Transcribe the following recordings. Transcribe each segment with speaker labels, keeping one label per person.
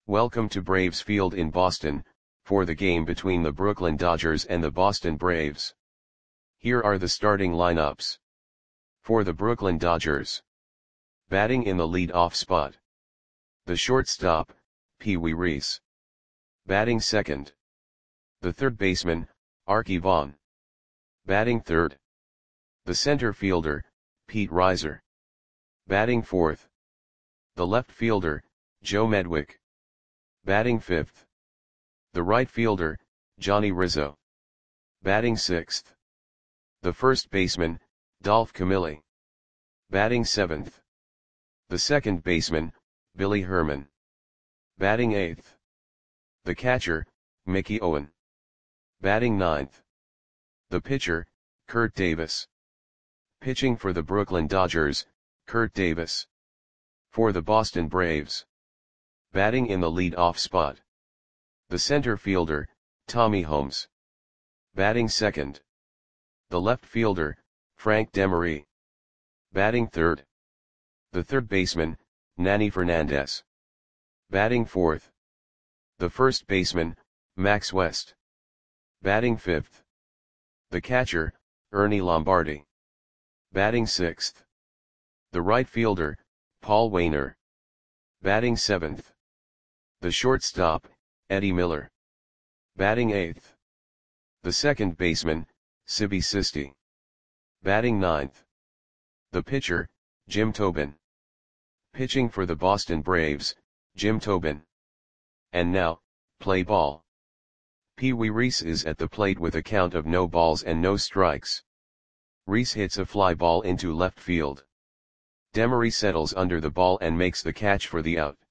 Speaker 1: Welcome to Braves Field in Boston, for the game between the Brooklyn Dodgers and the Boston Braves. Here are the starting lineups. For the Brooklyn Dodgers. Batting in the lead-off spot. The shortstop, Pee Wee Reese. Batting second. The third baseman, Arky Vaughan. Batting third. The center fielder, Pete Reiser. Batting fourth. The left fielder, Joe Medwick. Batting fifth. The right fielder, Johnny Rizzo. Batting sixth. The first baseman, Dolph Camilli. Batting seventh. The second baseman, Billy Herman. Batting eighth. The catcher, Mickey Owen. Batting ninth. The pitcher, Kurt Davis. Pitching for the Brooklyn Dodgers, Kurt Davis. For the Boston Braves. Batting in the lead-off spot. The center fielder, Tommy Holmes. Batting second. The left fielder, Frank Demery. Batting third. The third baseman, Nanny Fernandez. Batting fourth. The first baseman, Max West. Batting fifth. The catcher, Ernie Lombardi. Batting sixth. The right fielder, Paul Wainer. Batting seventh. The shortstop, Eddie Miller. Batting eighth. The second baseman, Sibby Sisti. Batting ninth. The pitcher, Jim Tobin. Pitching for the Boston Braves, Jim Tobin. And now, play ball. Pee Wee Reese is at the plate with a count of no balls and no strikes. Reese hits a fly ball into left field. Demery settles under the ball and makes the catch for the out.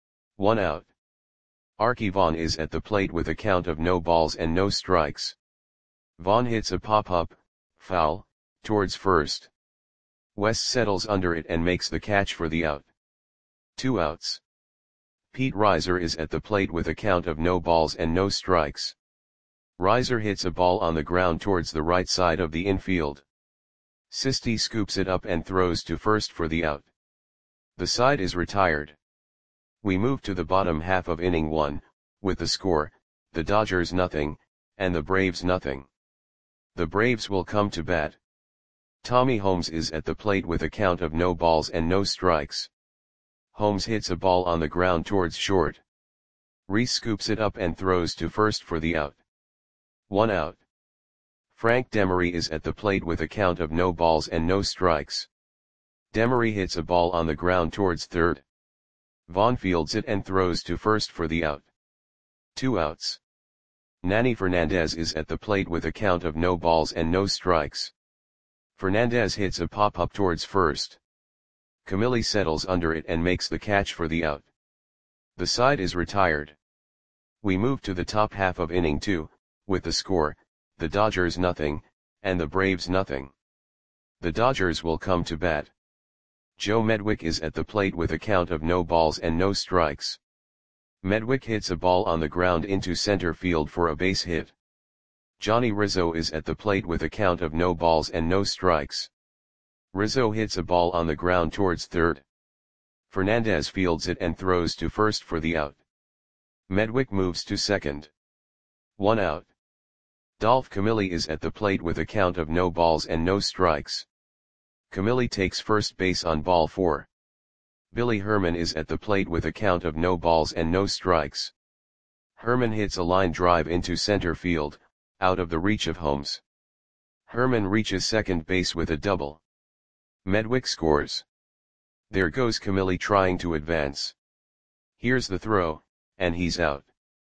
Speaker 1: 1 out. Arky Vaughan is at the plate with a count of no balls and no strikes. Vaughan hits a pop-up, foul, towards first. West settles under it and makes the catch for the out. 2 outs. Pete Reiser is at the plate with a count of no balls and no strikes. Reiser hits a ball on the ground towards the right side of the infield. Sisti scoops it up and throws to first for the out. The side is retired. We move to the bottom half of inning 1, with the score, the Dodgers nothing, and the Braves nothing. The Braves will come to bat. Tommy Holmes is at the plate with a count of no balls and no strikes. Holmes hits a ball on the ground towards short. Reese scoops it up and throws to first for the out. 1 out. Frank Demery is at the plate with a count of no balls and no strikes. Demery hits a ball on the ground towards third. Vaughan fields it and throws to first for the out. 2 outs. Nanny Fernandez is at the plate with a count of no balls and no strikes. Fernandez hits a pop-up towards first. Camilli settles under it and makes the catch for the out. The side is retired. We move to the top half of inning 2, with the score, the Dodgers nothing, and the Braves nothing. The Dodgers will come to bat. Joe Medwick is at the plate with a count of no balls and no strikes. Medwick hits a ball on the ground into center field for a base hit. Johnny Rizzo is at the plate with a count of no balls and no strikes. Rizzo hits a ball on the ground towards third. Fernandez fields it and throws to first for the out. Medwick moves to second. 1 out. Dolph Camilli is at the plate with a count of no balls and no strikes. Camilli takes first base on ball 4. Billy Herman is at the plate with a count of no balls and no strikes. Herman hits a line drive into center field, out of the reach of Holmes. Herman reaches second base with a double. Medwick scores. There goes Camilli trying to advance. Here's the throw, and he's out.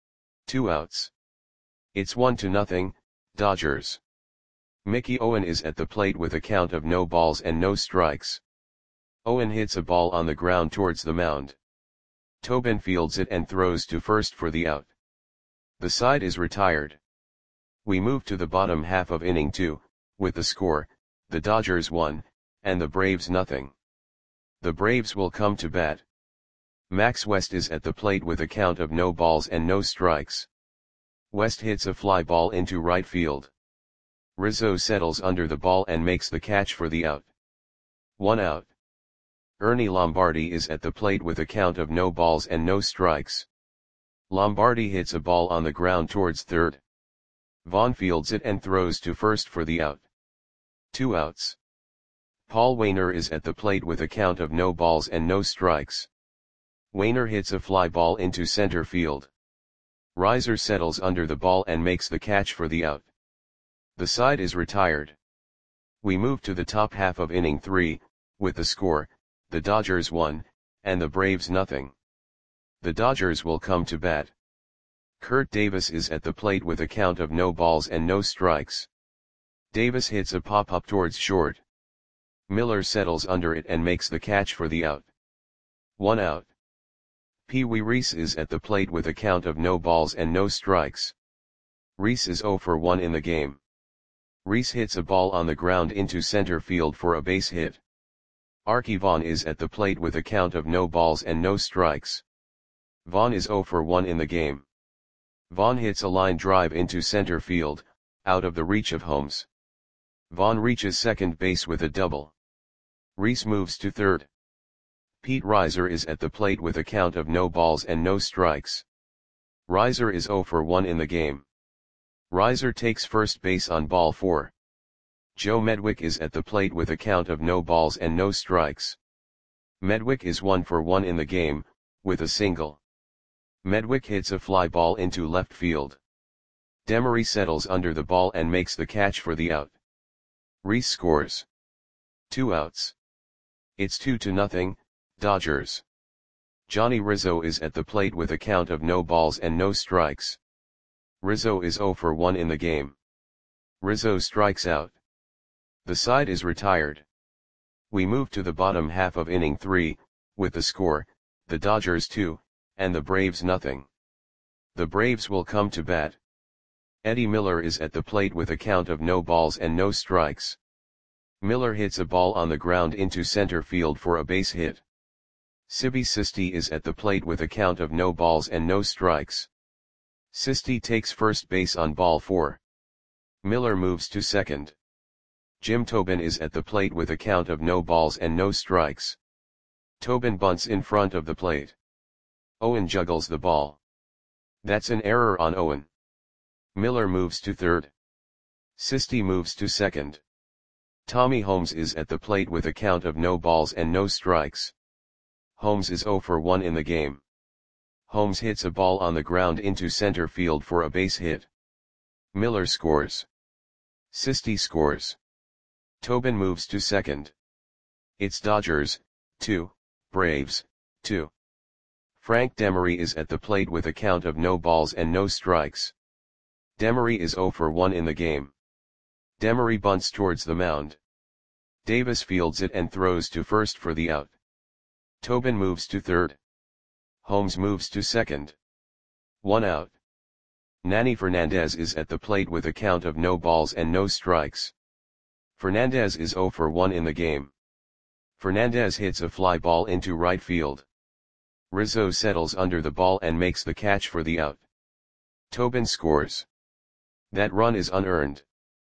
Speaker 1: 2 outs. It's 1-0, Dodgers. Mickey Owen is at the plate with a count of no balls and no strikes. Owen hits a ball on the ground towards the mound. Tobin fields it and throws to first for the out. The side is retired. We move to the bottom half of inning 2, with the score, the Dodgers 1, and the Braves nothing. The Braves will come to bat. Max West is at the plate with a count of no balls and no strikes. West hits a fly ball into right field. Rizzo settles under the ball and makes the catch for the out. 1 out. Ernie Lombardi is at the plate with a count of no balls and no strikes. Lombardi hits a ball on the ground towards third. Vaughn fields it and throws to first for the out. 2 outs. Paul Waner is at the plate with a count of no balls and no strikes. Waner hits a fly ball into center field. Reiser settles under the ball and makes the catch for the out. The side is retired. We move to the top half of inning 3, with the score, the Dodgers 1, and the Braves nothing. The Dodgers will come to bat. Kurt Davis is at the plate with a count of no balls and no strikes. Davis hits a pop-up towards short. Miller settles under it and makes the catch for the out. 1 out. Pee Wee Reese is at the plate with a count of no balls and no strikes. Reese is 0 for 1 in the game. Reese hits a ball on the ground into center field for a base hit. Arky Vaughan is at the plate with a count of no balls and no strikes. Vaughan is 0 for 1 in the game. Vaughan hits a line drive into center field, out of the reach of Holmes. Vaughan reaches second base with a double. Reese moves to third. Pete Reiser is at the plate with a count of no balls and no strikes. Reiser is 0 for 1 in the game. Reiser takes first base on ball 4. Joe Medwick is at the plate with a count of no balls and no strikes. Medwick is 1 for 1 in the game, with a single. Medwick hits a fly ball into left field. Demery settles under the ball and makes the catch for the out. Reese scores. 2 outs. It's 2-0, Dodgers. Johnny Rizzo is at the plate with a count of no balls and no strikes. Rizzo is 0 for 1 in the game. Rizzo strikes out. The side is retired. We move to the bottom half of inning 3, with the score, the Dodgers 2, and the Braves nothing. The Braves will come to bat. Eddie Miller is at the plate with a count of no balls and no strikes. Miller hits a ball on the ground into center field for a base hit. Sibby Sisti is at the plate with a count of no balls and no strikes. Sisti takes first base on ball 4. Miller moves to second. Jim Tobin is at the plate with a count of no balls and no strikes. Tobin bunts in front of the plate. Owen juggles the ball. That's an error on Owen. Miller moves to third. Sisti moves to second. Tommy Holmes is at the plate with a count of no balls and no strikes. Holmes is 0 for 1 in the game. Holmes hits a ball on the ground into center field for a base hit. Miller scores. Sisti scores. Tobin moves to second. It's Dodgers, 2, Braves, 2. Frank Demery is at the plate with a count of no balls and no strikes. Demery is 0 for 1 in the game. Demery bunts towards the mound. Davis fields it and throws to first for the out. Tobin moves to third. Holmes moves to second. 1 out. Nanny Fernandez is at the plate with a count of no balls and no strikes. Fernandez is 0 for 1 in the game. Fernandez hits a fly ball into right field. Rizzo settles under the ball and makes the catch for the out. Tobin scores. That run is unearned.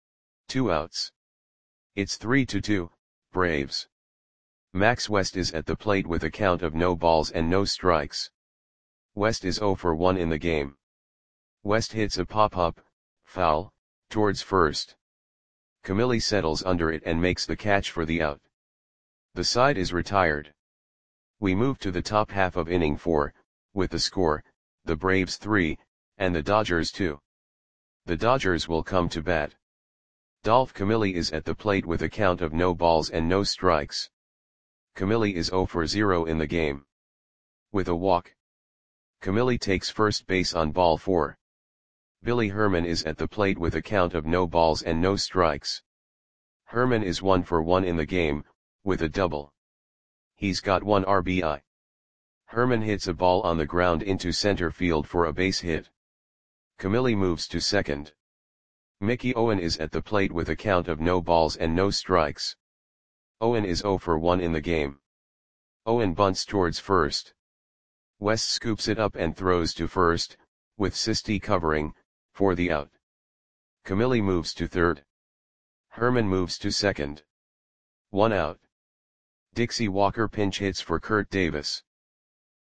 Speaker 1: 2 outs. It's 3-2, Braves. Max West is at the plate with a count of no balls and no strikes. West is 0 for 1 in the game. West hits a pop-up, foul, towards first. Camilli settles under it and makes the catch for the out. The side is retired. We move to the top half of inning 4, with the score, the Braves 3, and the Dodgers 2. The Dodgers will come to bat. Dolph Camilli is at the plate with a count of no balls and no strikes. Camilli is 0 for 0 in the game. With a walk. Camilli takes first base on ball 4. Billy Herman is at the plate with a count of no balls and no strikes. Herman is 1 for 1 in the game, with a double. He's got 1 RBI. Herman hits a ball on the ground into center field for a base hit. Camilli moves to second. Mickey Owen is at the plate with a count of no balls and no strikes. Owen is 0 for 1 in the game. Owen bunts towards first. West scoops it up and throws to first, with Sisti covering, for the out. Camilli moves to third. Herman moves to second. 1 out. Dixie Walker pinch hits for Kurt Davis.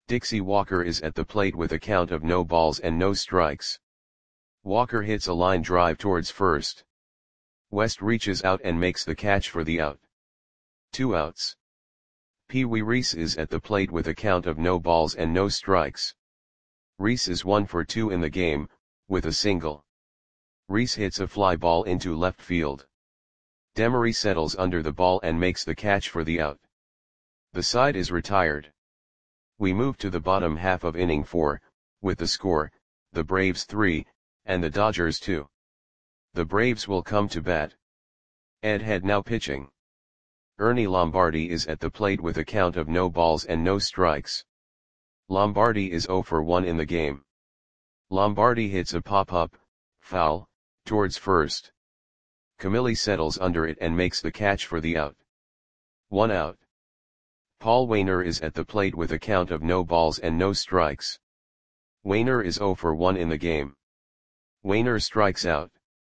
Speaker 1: Dixie Walker is at the plate with a count of no balls and no strikes. Walker hits a line drive towards first. West reaches out and makes the catch for the out. 2 outs. Pee Wee Reese is at the plate with a count of no balls and no strikes. Reese is 1 for 2 in the game, with a single. Reese hits a fly ball into left field. Demery settles under the ball and makes the catch for the out. The side is retired. We move to the bottom half of inning 4, with the score, the Braves 3, and the Dodgers 2. The Braves will come to bat. Ed Head now pitching. Ernie Lombardi is at the plate with a count of no balls and no strikes. Lombardi is 0 for 1 in the game. Lombardi hits a pop-up, foul, towards first. Camilli settles under it and makes the catch for the out. 1 out. Paul Waner is at the plate with a count of no balls and no strikes. Waner is 0 for 1 in the game. Waner strikes out.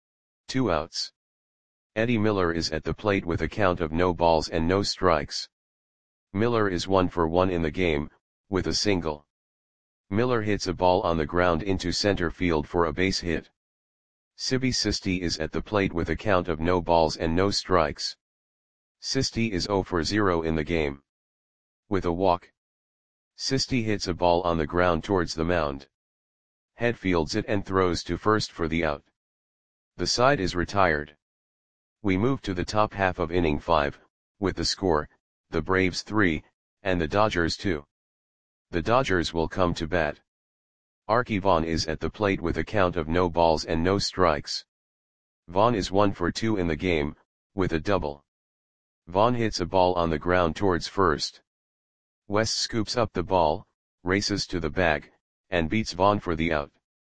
Speaker 1: 2 outs. Eddie Miller is at the plate with a count of no balls and no strikes. Miller is 1 for 1 in the game, with a single. Miller hits a ball on the ground into center field for a base hit. Sibby Sisti is at the plate with a count of no balls and no strikes. Sisti is 0 for 0 in the game. With a walk. Sisti hits a ball on the ground towards the mound. Head fields it and throws to first for the out. The side is retired. We move to the top half of inning 5, with the score, the Braves 3, and the Dodgers 2. The Dodgers will come to bat. Arky Vaughan is at the plate with a count of no balls and no strikes. Vaughan is 1 for 2 in the game, with a double. Vaughan hits a ball on the ground towards first. West scoops up the ball, races to the bag, and beats Vaughan for the out.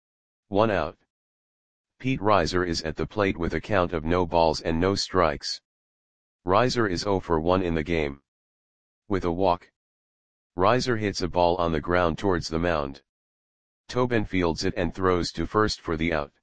Speaker 1: 1 out. Pete Reiser is at the plate with a count of no balls and no strikes. Reiser is 0 for 1 in the game. With a walk. Reiser hits a ball on the ground towards the mound. Tobin fields it and throws to first for the out.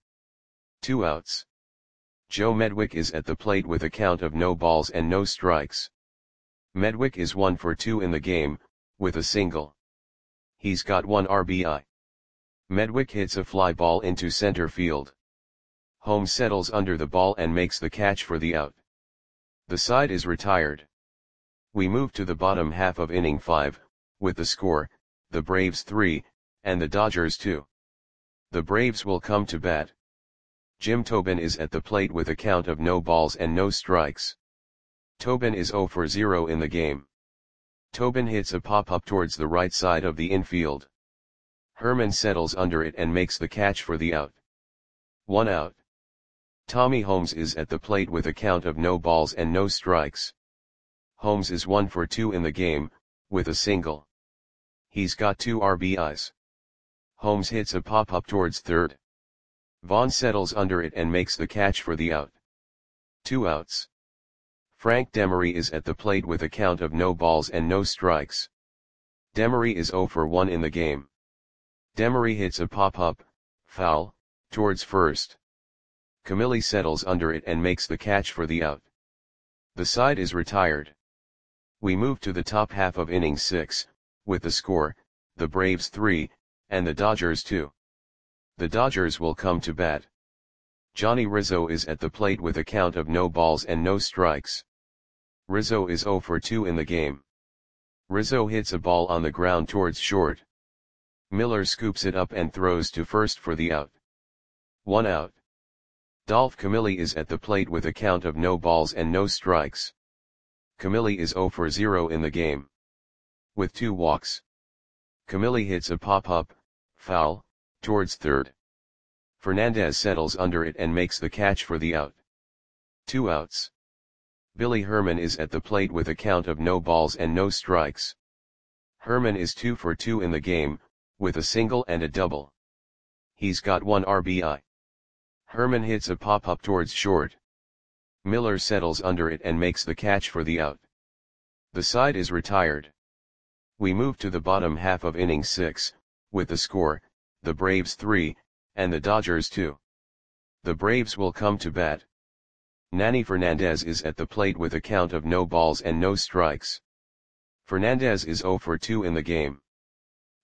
Speaker 1: 2 outs. Joe Medwick is at the plate with a count of no balls and no strikes. Medwick is 1 for 2 in the game, with a single. He's got 1 RBI. Medwick hits a fly ball into center field. Holmes settles under the ball and makes the catch for the out. The side is retired. We move to the bottom half of inning 5, with the score, the Braves 3, and the Dodgers 2. The Braves will come to bat. Jim Tobin is at the plate with a count of no balls and no strikes. Tobin is 0 for 0 in the game. Tobin hits a pop-up towards the right side of the infield. Herman settles under it and makes the catch for the out. 1 out. Tommy Holmes is at the plate with a count of no balls and no strikes. Holmes is 1 for 2 in the game, with a single. He's got 2 RBIs. Holmes hits a pop-up towards third. Vaughn settles under it and makes the catch for the out. 2 outs. Frank Demery is at the plate with a count of no balls and no strikes. Demery is 0 for 1 in the game. Demery hits a pop-up, foul, towards first. Camilli settles under it and makes the catch for the out. The side is retired. We move to the top half of inning 6, with the score, the Braves 3, and the Dodgers 2. The Dodgers will come to bat. Johnny Rizzo is at the plate with a count of no balls and no strikes. Rizzo is 0 for 2 in the game. Rizzo hits a ball on the ground towards short. Miller scoops it up and throws to first for the out. 1 out. Dolph Camilli is at the plate with a count of no balls and no strikes. Camilli is 0 for 0 in the game. With 2 walks. Camilli hits a pop-up, foul, towards third. Fernandez settles under it and makes the catch for the out. 2 outs. Billy Herman is at the plate with a count of no balls and no strikes. Herman is 2 for 2 in the game, with a single and a double. He's got 1 RBI. Herman hits a pop-up towards short. Miller settles under it and makes the catch for the out. The side is retired. We move to the bottom half of inning 6, with the score, the Braves 3, and the Dodgers 2. The Braves will come to bat. Nanny Fernandez is at the plate with a count of no balls and no strikes. Fernandez is 0 for 2 in the game.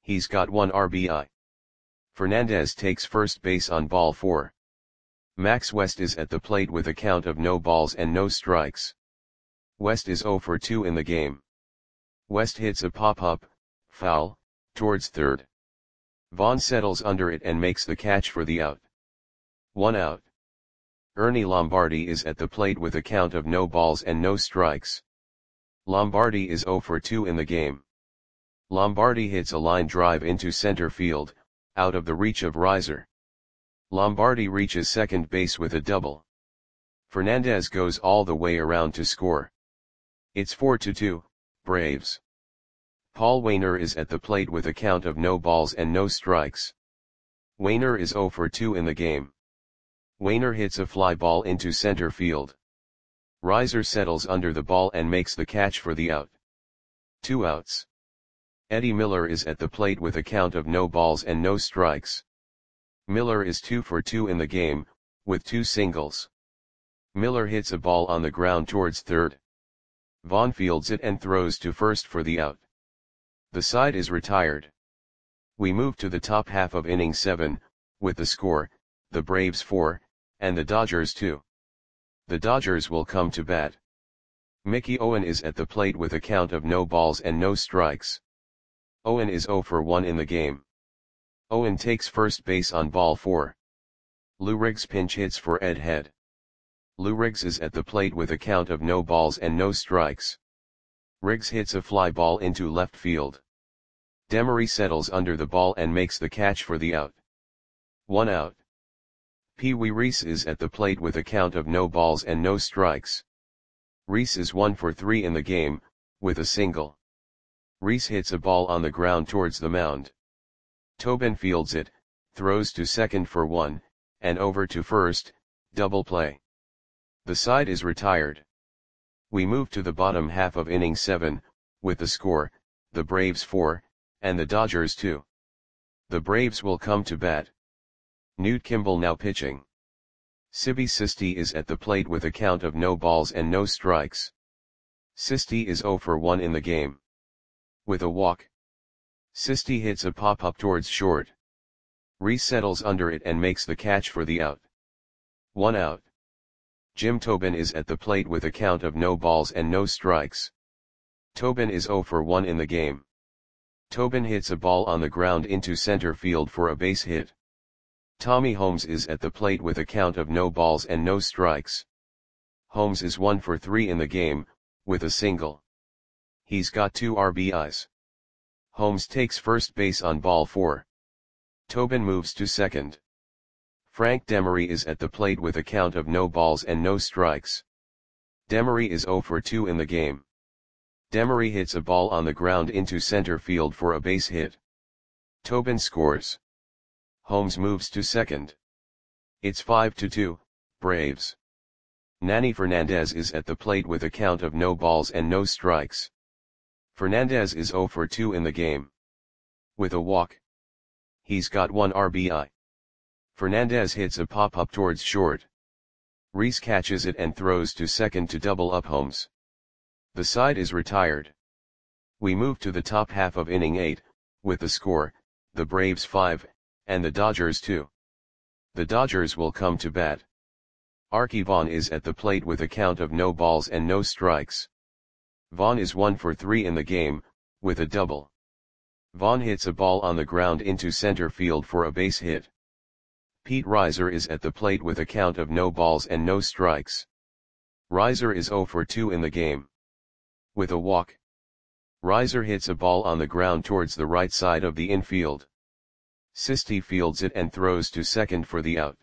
Speaker 1: He's got 1 RBI. Fernandez takes first base on ball 4. Max West is at the plate with a count of no balls and no strikes. West is 0 for 2 in the game. West hits a pop-up, foul, towards third. Vaughn settles under it and makes the catch for the out. 1 out. Ernie Lombardi is at the plate with a count of no balls and no strikes. Lombardi is 0 for 2 in the game. Lombardi hits a line drive into center field, out of the reach of Riser. Lombardi reaches second base with a double. Fernandez goes all the way around to score. It's 4-2, Braves. Paul Waner is at the plate with a count of no balls and no strikes. Waner is 0 for 2 in the game. Waner hits a fly ball into center field. Riser settles under the ball and makes the catch for the out. 2 outs. Eddie Miller is at the plate with a count of no balls and no strikes. Miller is 2 for 2 in the game, with 2 singles. Miller hits a ball on the ground towards third. Vaughn fields it and throws to first for the out. The side is retired. We move to the top half of inning 7, with the score, the Braves 4, and the Dodgers 2. The Dodgers will come to bat. Mickey Owen is at the plate with a count of no balls and no strikes. Owen is 0 for 1 in the game. Owen takes first base on ball 4. Lou Riggs pinch hits for Ed Head. Lou Riggs is at the plate with a count of no balls and no strikes. Riggs hits a fly ball into left field. Demery settles under the ball and makes the catch for the out. 1 out. Pee Wee Reese is at the plate with a count of no balls and no strikes. Reese is 1 for 3 in the game, with a single. Reese hits a ball on the ground towards the mound. Tobin fields it, throws to second for 1, and over to first, double play. The side is retired. We move to the bottom half of inning 7, with the score, the Braves 4, and the Dodgers 2. The Braves will come to bat. Newt Kimball now pitching. Sibby Sisti is at the plate with a count of no balls and no strikes. Sisti is 0 for 1 in the game. With a walk. Sisti hits a pop-up towards short. Reese settles under it and makes the catch for the out. 1 out. Jim Tobin is at the plate with a count of no balls and no strikes. Tobin is 0 for 1 in the game. Tobin hits a ball on the ground into center field for a base hit. Tommy Holmes is at the plate with a count of no balls and no strikes. Holmes is 1 for 3 in the game, with a single. He's got 2 RBIs. Holmes takes first base on ball 4. Tobin moves to second. Frank Demery is at the plate with a count of no balls and no strikes. Demery is 0 for 2 in the game. Demery hits a ball on the ground into center field for a base hit. Tobin scores. Holmes moves to second. It's 5-2, Braves. Nanny Fernandez is at the plate with a count of no balls and no strikes. Fernandez is 0 for 2 in the game. With a walk. He's got 1 RBI. Fernandez hits a pop-up towards short. Reese catches it and throws to second to double up Holmes. The side is retired. We move to the top half of inning 8, with the score, the Braves 5, and the Dodgers 2. The Dodgers will come to bat. Arky Vaughan is at the plate with a count of no balls and no strikes. Vaughan is 1 for 3 in the game, with a double. Vaughan hits a ball on the ground into center field for a base hit. Pete Riser is at the plate with a count of no balls and no strikes. Riser is 0 for 2 in the game. With a walk. Riser hits a ball on the ground towards the right side of the infield. Sisti fields it and throws to second for the out.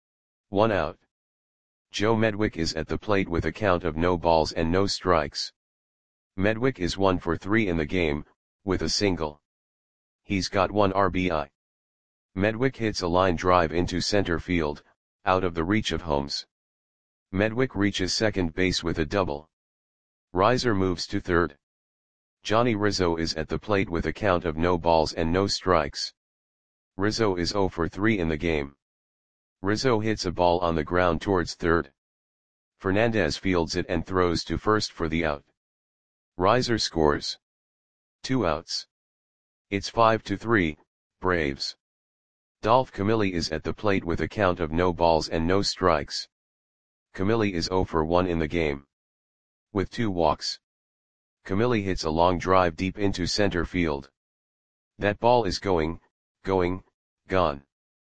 Speaker 1: 1 out. Joe Medwick is at the plate with a count of no balls and no strikes. Medwick is 1 for 3 in the game, with a single. He's got 1 RBI. Medwick hits a line drive into center field, out of the reach of Holmes. Medwick reaches second base with a double. Riser moves to third. Johnny Rizzo is at the plate with a count of no balls and no strikes. Rizzo is 0 for 3 in the game. Rizzo hits a ball on the ground towards third. Fernandez fields it and throws to first for the out. Riser scores. 2 outs. It's 5-3, Braves. Dolph Camilli is at the plate with a count of no balls and no strikes. Camilli is 0 for 1 in the game. With 2 walks. Camilli hits a long drive deep into center field. That ball is going, gone.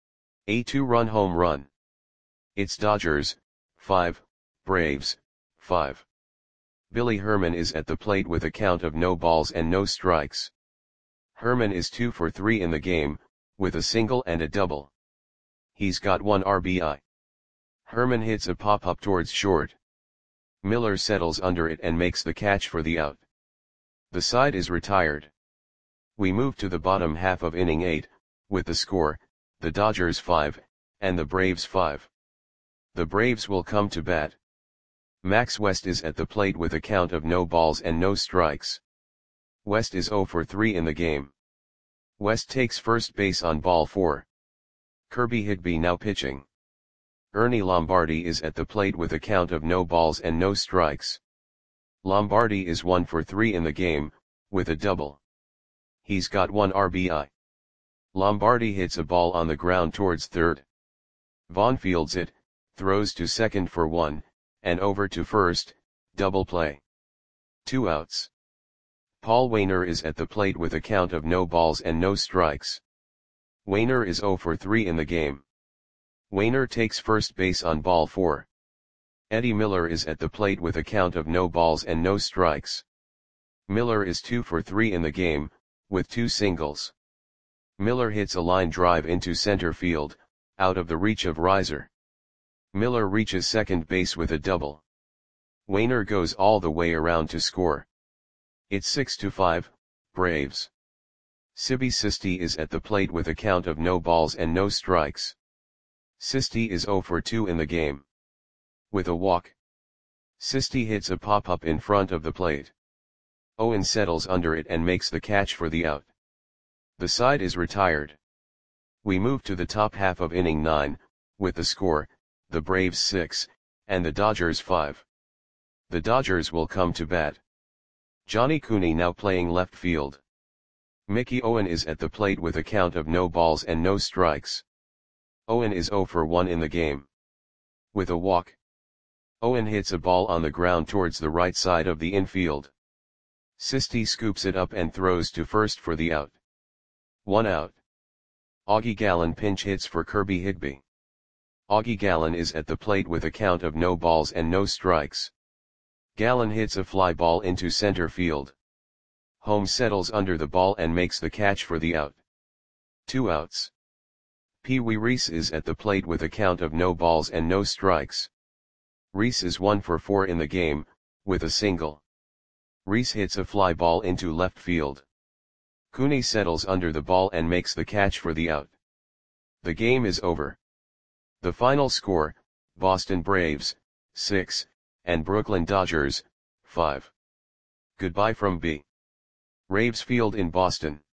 Speaker 1: A 2-run home run. It's Dodgers, 5, Braves, 5. Billy Herman is at the plate with a count of no balls and no strikes. Herman is 2 for 3 in the game, with a single and a double. He's got 1 RBI. Herman hits a pop-up towards short. Miller settles under it and makes the catch for the out. The side is retired. We move to the bottom half of inning 8, with the score, the Dodgers 5, and the Braves 5. The Braves will come to bat. Max West is at the plate with a count of no balls and no strikes. West is 0 for 3 in the game. West takes first base on ball 4. Kirby Higbee now pitching. Ernie Lombardi is at the plate with a count of no balls and no strikes. Lombardi is 1 for 3 in the game, with a double. He's got 1 RBI. Lombardi hits a ball on the ground towards third. Vaughn fields it, throws to second for 1, and over to first, double play. 2 outs. Paul Waner is at the plate with a count of no balls and no strikes. Waner is 0 for 3 in the game. Waner takes first base on ball 4. Eddie Miller is at the plate with a count of no balls and no strikes. Miller is 2 for 3 in the game, with 2 singles. Miller hits a line drive into center field, out of the reach of Reiser. Miller reaches second base with a double. Waner goes all the way around to score. It's 6-5, Braves. Sibi Sisti is at the plate with a count of no balls and no strikes. Sisti is 0 for 2 in the game. With a walk. Sisti hits a pop-up in front of the plate. Owen settles under it and makes the catch for the out. The side is retired. We move to the top half of inning 9, with the score, the Braves 6, and the Dodgers 5. The Dodgers will come to bat. Johnny Cooney now playing left field. Mickey Owen is at the plate with a count of no balls and no strikes. Owen is 0 for 1 in the game. With a walk. Owen hits a ball on the ground towards the right side of the infield. Sisti scoops it up and throws to first for the out. 1 out. Augie Gallen pinch hits for Kirby Higbee. Augie Gallen is at the plate with a count of no balls and no strikes. Gallen hits a fly ball into center field. Holmes settles under the ball and makes the catch for the out. 2 outs. Pee Wee Reese is at the plate with a count of no balls and no strikes. Reese is 1 for 4 in the game, with a single. Reese hits a fly ball into left field. Cooney settles under the ball and makes the catch for the out. The game is over. The final score, Boston Braves, 6, and Brooklyn Dodgers, 5. Goodbye from B. Raves Field in Boston.